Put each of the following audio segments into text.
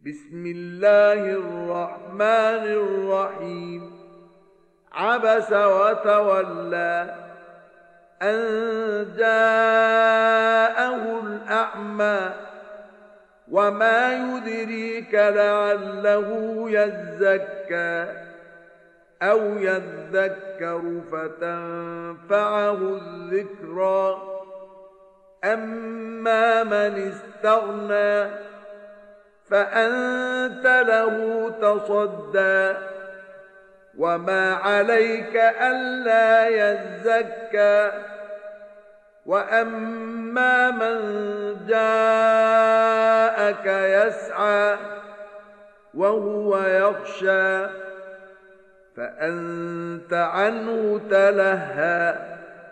بسم الله الرحمن الرحيم عبس وتولى أن جاءه الأعمى وما يدريك لعله يزكى أو يذكر فتنفعه الذكرى أما من استغنى فأنت له تصدى وما عليك ألا يزكى وأما من جاءك يسعى وهو يخشى فأنت عنه تلهى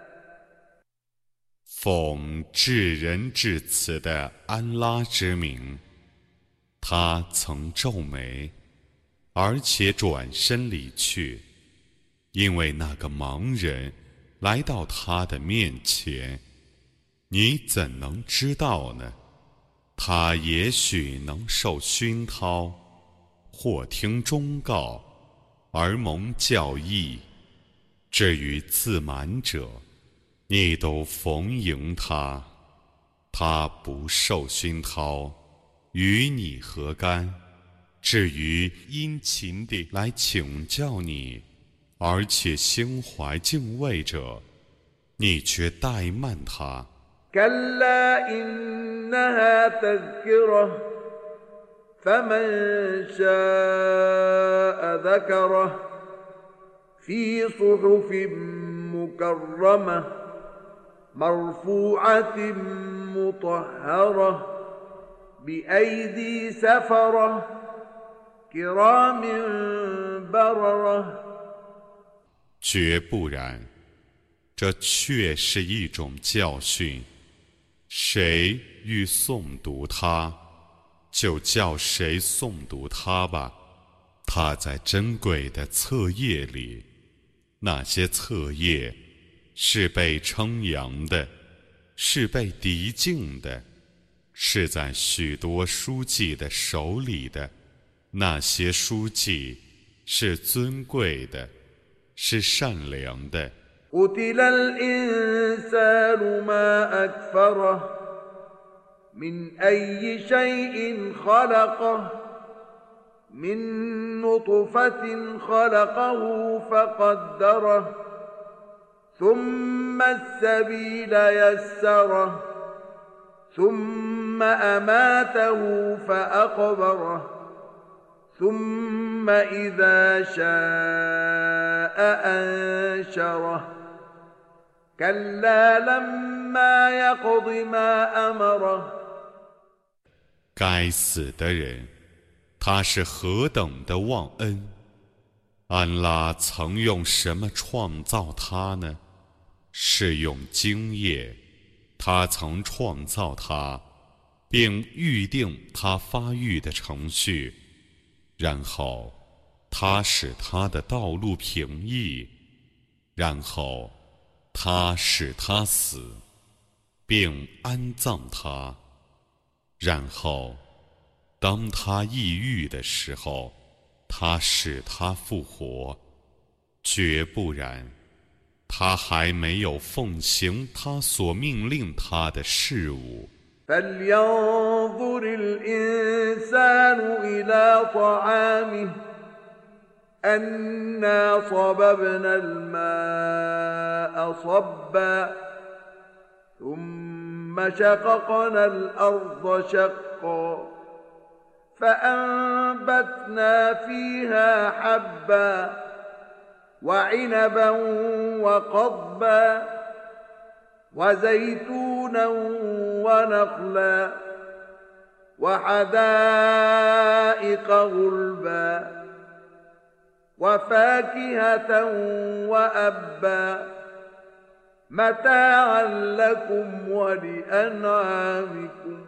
奉至仁至慈的安拉之名，他曾皱眉，而且转身离去，因为那个盲人来到他的面前，你怎能知道呢？他也许能受熏陶，或听忠告，而蒙教义。至于自满者，你都逢迎他，他不受熏陶，与你何干？至于殷勤地来请教你，而且心怀敬畏者，你却怠慢他。 كلا إنها تذكرة فمن شاء ذكره في صحف مكرمة مرفوعة مطهرة بأيدي سفرة كرام بررة 绝不然，这确是一种教训。谁欲诵读它，就叫谁诵读它吧。它在珍贵的册页里，那些册页是被称扬的，是被涤净的，是在许多书记的手里的。那些书记是尊贵的，是善良的。 قتل الإنسان ما أكفره من أي شيء خلقه من نطفة خلقه فقدره ثم السبيل يسره ثم أماته فأقبره ثم إذا شاء أنشره كلا لما يقض ما أمره 该死的人，他是何等的忘恩！安拉曾用什么创造他呢？是用精液。他曾创造他，并预定他发育的程序，然后他使他的道路平易，然后他使他死，并安葬他，然后当他抑郁的时候，他使他复活。绝不然，他还没有奉行他所命令他的事物。 فلينظر الإنسان إلى طعامه أنا صببنا الماء صبا ثم شققنا الأرض شقا فأنبتنا فيها حبا وعنبا وقضبا وزيتونا ونخلا وحدائق غلبا وفاكهة وأبا متاعا لكم ولأنعامكم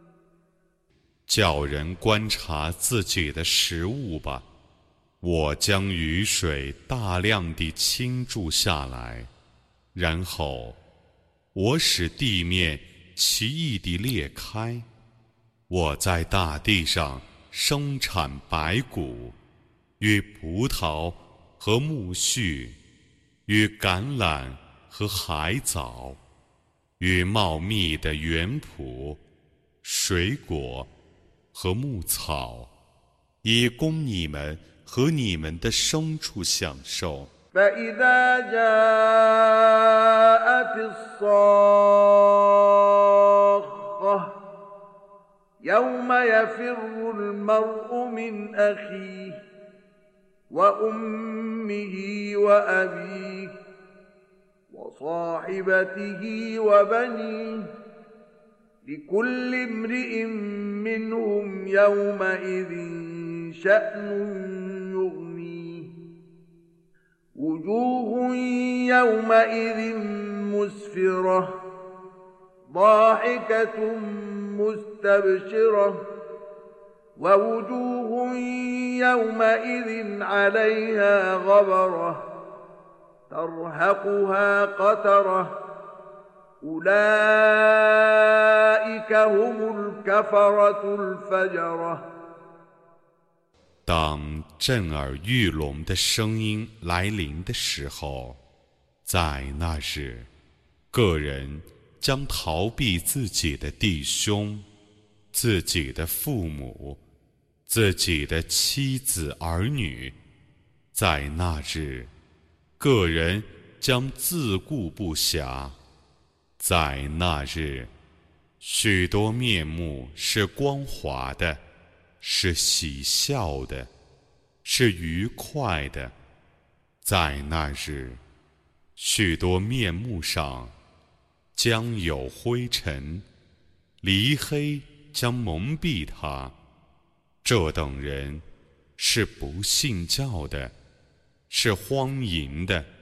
叫人观察自己的食物吧。我将雨水大量地倾注下来，然后我使地面奇异地裂开，我在大地上生产白谷，与葡萄和苜蓿，与橄榄和海藻，与茂密的园圃、水果和牧草，以供你们和你们的牲畜享受。 فإذا جاءت الصاخة يوم يفر المرء من أخيه وأمه وأبيه وصاحبته وبنيه لكل امرئ منهم يومئذ شأن يغنيه وجوه يومئذ مسفرة ضاحكة مستبشرة ووجوه يومئذ عليها غبرة ترهقها قترة أولئك هم الكفرة الفجرة。 当震耳欲聋的声音来临的时候，在那日，个人将逃避自己的弟兄、自己的父母、自己的妻子儿女。在那日，个人将自顾不暇。在那日，许多面目是光滑的，是喜笑的，是愉快的。在那日，许多面目上将有灰尘，离黑将蒙蔽他。这等人是不信教的，是荒淫的。